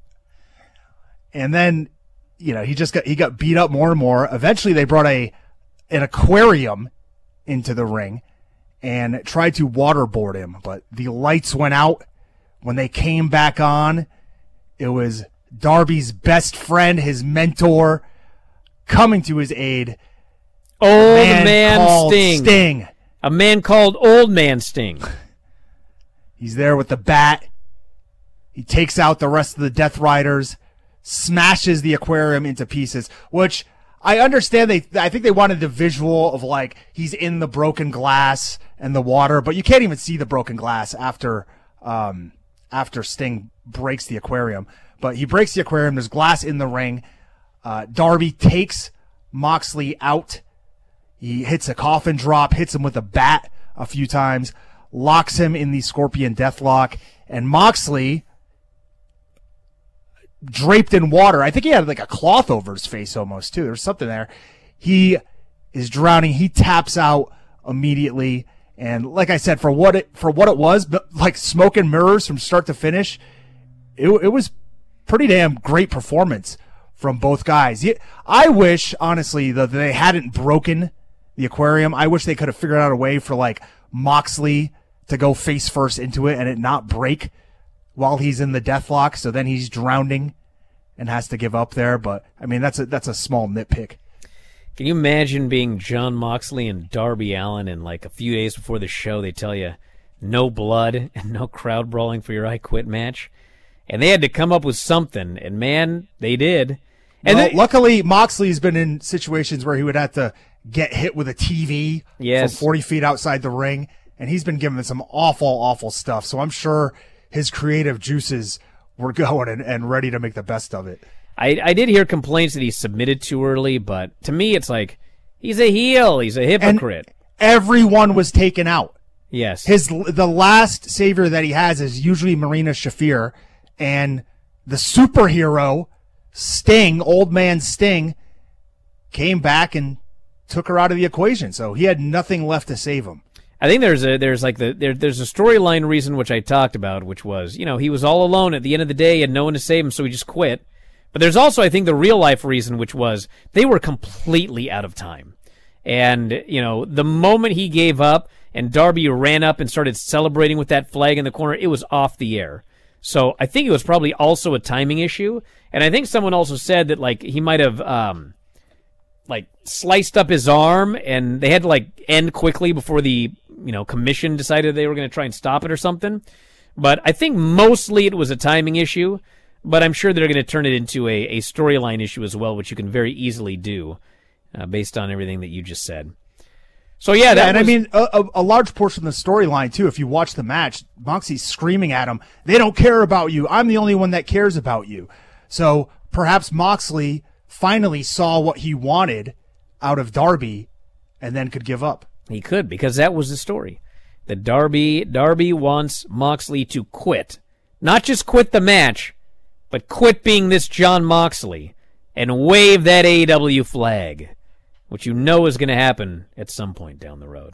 And then, you know, he just got he got beat up more and more. Eventually, they brought a an aquarium into the ring and tried to waterboard him, but the lights went out when they came back on, it was Darby's best friend, his mentor, coming to his aid. Old man, man Sting. Sting. A man called Old Man Sting. He's there with the bat. He takes out the rest of the Death Riders, smashes the aquarium into pieces, which I understand. They, I think they wanted the visual of like he's in the broken glass and the water, but you can't even see the broken glass after, um, after Sting breaks the aquarium. But he breaks the aquarium. There's glass in the ring. Uh, Darby takes Moxley out. He hits a coffin drop, hits him with a bat a few times, locks him in the Scorpion Deathlock, and Moxley, draped in water, I think he had like a cloth over his face almost too. There's something there. He is drowning. He taps out immediately. And like I said, for what it for what it was, but like smoke and mirrors from start to finish, it, it was pretty damn great performance from both guys. I wish, honestly, that they hadn't broken the aquarium. I wish they could have figured out a way for like Moxley to go face first into it and it not break while he's in the Deathlock. So then he's drowning and has to give up there. But I mean, that's a that's a small nitpick. Can you imagine being Jon Moxley and Darby Allin, and like a few days before the show they tell you no blood and no crowd brawling for your I Quit match? And they had to come up with something, and man, they did. And well, they, luckily, Moxley's been in situations where he would have to get hit with a T V yes. from forty feet outside the ring, and he's been given some awful, awful stuff. So I'm sure his creative juices were going and, and ready to make the best of it. I, I did hear complaints that he submitted too early, but to me it's like, he's a heel, he's a hypocrite. And everyone was taken out. Yes. His the last savior that he has is usually Marina Shafir, and the superhero Sting, Old Man Sting, came back and took her out of the equation. So he had nothing left to save him. I think there's a there's like the there, there's a storyline reason which I talked about, which was, you know, he was all alone at the end of the day, he had no one to save him, so he just quit. But there's also, I think, the real life reason, which was they were completely out of time. And, you know, the moment he gave up and Darby ran up and started celebrating with that flag in the corner, it was off the air. So I think it was probably also a timing issue. And I think someone also said that, like, he might have, um, like, sliced up his arm and they had to, like, end quickly before the, you know, commission decided they were going to try and stop it or something. But I think mostly it was a timing issue. But I'm sure they're going to turn it into a, a storyline issue as well, which you can very easily do uh, based on everything that you just said. So, yeah, that yeah, and was... I mean, a, a large portion of the storyline, too, if you watch the match, Moxie's screaming at him, they don't care about you. I'm the only one that cares about you. So perhaps Moxley finally saw what he wanted out of Darby and then could give up. He could, because that was the story. That Darby, Darby wants Moxley to quit. Not just quit the match, but quit being this Jon Moxley and wave that A E W flag, which you know is going to happen at some point down the road.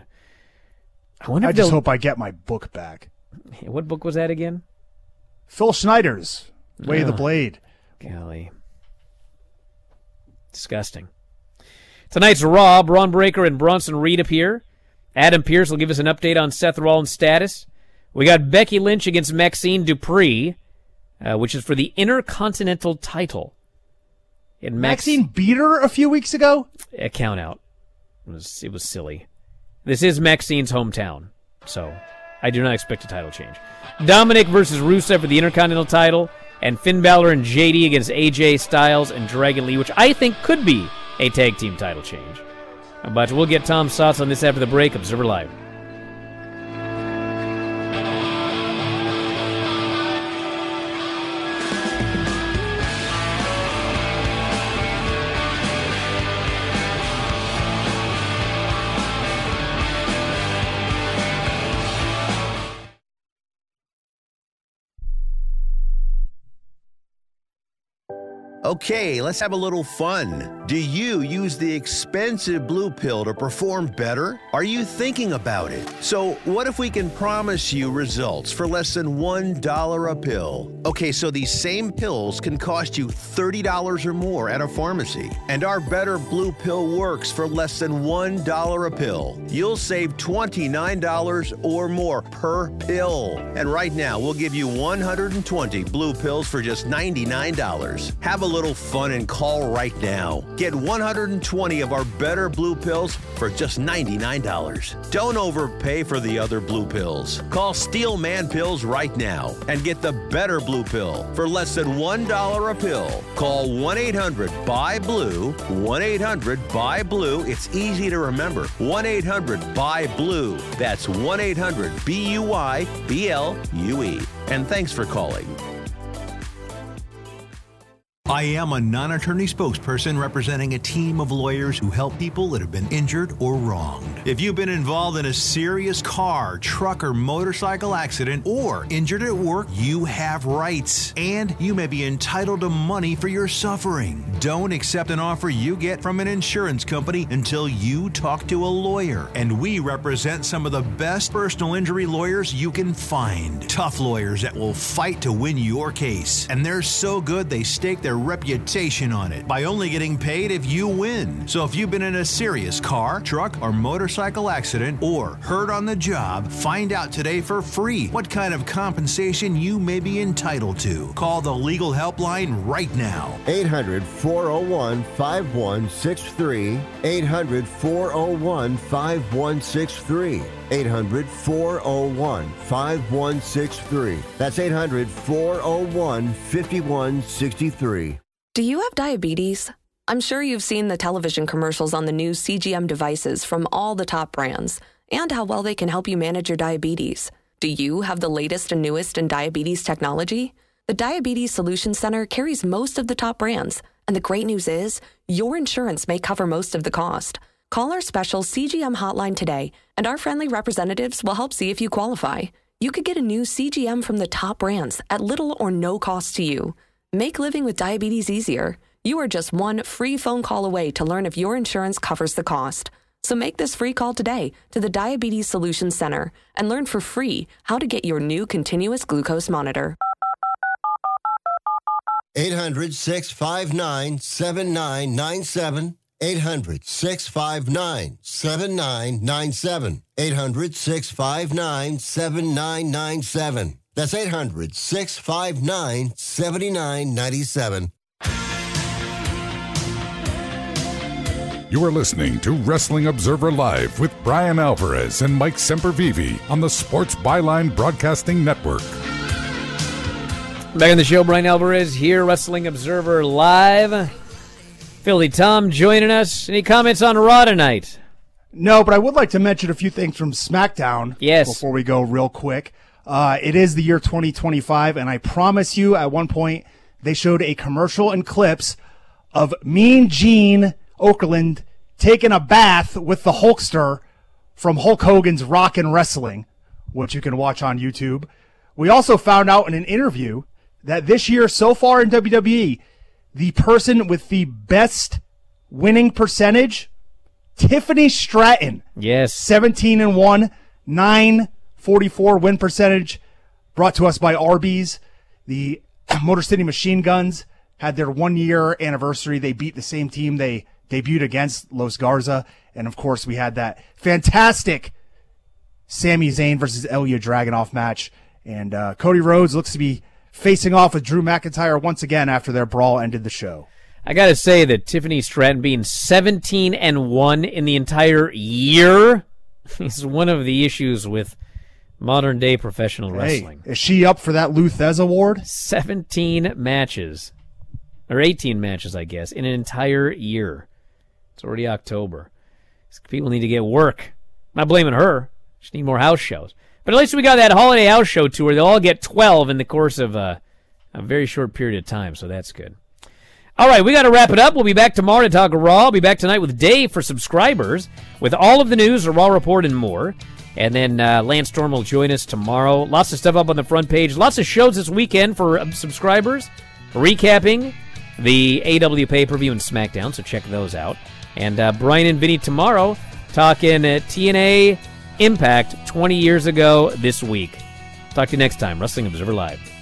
I wonder. I if just they'll... hope I get my book back. What book was that again? Phil Schneider's Way oh, of the Blade. Golly. Disgusting. Tonight's Raw, Braun Breaker and Bronson Reed appear. Adam Pearce will give us an update on Seth Rollins' status. We got Becky Lynch against Maxine Dupree, Uh, which is for the Intercontinental title. And Max- Maxine beat her a few weeks ago? A count out. It was, it was silly. This is Maxine's hometown, so I do not expect a title change. Dominic versus Rusev for the Intercontinental title, and Finn Balor and J D against A J Styles and Dragon Lee, which I think could be a tag team title change. But we'll get Tom's thoughts on this after the break. Observer Live. Okay, let's have a little fun. Do you use the expensive blue pill to perform better? Are you thinking about it? So what if we can promise you results for less than one dollar a pill? Okay, so these same pills can cost you thirty dollars or more at a pharmacy. And our Better Blue Pill works for less than one dollar a pill. You'll save twenty-nine dollars or more per pill. And right now, we'll give you one hundred twenty blue pills for just ninety-nine dollars. Have a little fun and call right now. Get one hundred twenty of our Better Blue Pills for just ninety-nine dollars. Don't overpay for the other blue pills. Call Steel Man Pills right now and get the Better Blue Pill for less than one dollar a pill. Call one eight hundred B U Y blue, one eight hundred B U Y blue. It's easy to remember. one eight hundred B U Y blue. That's one eight hundred B U Y B L U E. And thanks for calling. I am a non-attorney spokesperson representing a team of lawyers who help people that have been injured or wronged. If you've been involved in a serious car, truck, or motorcycle accident or injured at work, you have rights, and you may be entitled to money for your suffering. Don't accept an offer you get from an insurance company until you talk to a lawyer. And we represent some of the best personal injury lawyers you can find. Tough lawyers that will fight to win your case. And they're so good they stake their reputation on it by only getting paid if you win. So if you've been in a serious car, truck, or motorcycle accident or hurt on the job, find out today for free what kind of compensation you may be entitled to. Call the legal helpline right now. eight hundred, four oh one, five one six three. eight hundred, four oh one, five one six three. eight hundred, four oh one, five one six three. That's eight hundred, four oh one, five one six three. Do you have diabetes? I'm sure you've seen the television commercials on the new C G M devices from all the top brands and how well they can help you manage your diabetes. Do you have the latest and newest in diabetes technology? The Diabetes Solutions Center carries most of the top brands, and the great news is your insurance may cover most of the cost. Call our special C G M hotline today, and our friendly representatives will help see if you qualify. You could get a new C G M from the top brands at little or no cost to you. Make living with diabetes easier. You are just one free phone call away to learn if your insurance covers the cost. So make this free call today to the Diabetes Solutions Center and learn for free how to get your new continuous glucose monitor. eight hundred, six five nine, seven nine nine seven. eight hundred, six five nine, seven nine nine seven. eight hundred, six five nine, seven nine nine seven. That's eight hundred, six five nine, seven nine nine seven. You are listening to Wrestling Observer Live with Brian Alvarez and Mike Sempervive on the Sports Byline Broadcasting Network. Back on the show, Brian Alvarez here, Wrestling Observer Live. Philly Tom joining us. Any comments on Raw tonight? No, but I would like to mention a few things from SmackDown. Yes. Before we go real quick. Uh, it is the year twenty twenty-five, and I promise you at one point they showed a commercial and clips of Mean Gene Okerlund taking a bath with the Hulkster from Hulk Hogan's Rockin' Wrestling, which you can watch on YouTube. We also found out in an interview that this year so far in W W E, the person with the best winning percentage, Tiffany Stratton. Yes. seventeen and one, nine forty-four win percentage, brought to us by Arby's. The Motor City Machine Guns had their one-year anniversary. They beat the same team they debuted against, Los Garza. And, of course, we had that fantastic Sami Zayn versus Ilya Dragunov match. And uh, Cody Rhodes looks to be facing off with Drew McIntyre once again after their brawl ended the show. I got to say that Tiffany Stratton being seventeen and one in the entire year is one of the issues with modern day professional wrestling. Hey, is she up for that Lou Thez award? seventeen matches. Or eighteen matches, I guess, in an entire year. It's already October. People need to get work. I'm not blaming her. Just need more house shows. But at least we got that holiday house show tour. They'll all get twelve in the course of uh, a very short period of time, so that's good. All right, we got to wrap it up. We'll be back tomorrow to talk Raw. I'll be back tonight with Dave for subscribers with all of the news, a Raw report, and more. And then uh, Lance Storm will join us tomorrow. Lots of stuff up on the front page. Lots of shows this weekend for uh, subscribers. Recapping the A W pay-per-view and SmackDown, so check those out. And uh, Brian and Vinny tomorrow talking uh, T N A Impact twenty years ago this week. Talk to you next time. Wrestling Observer Live.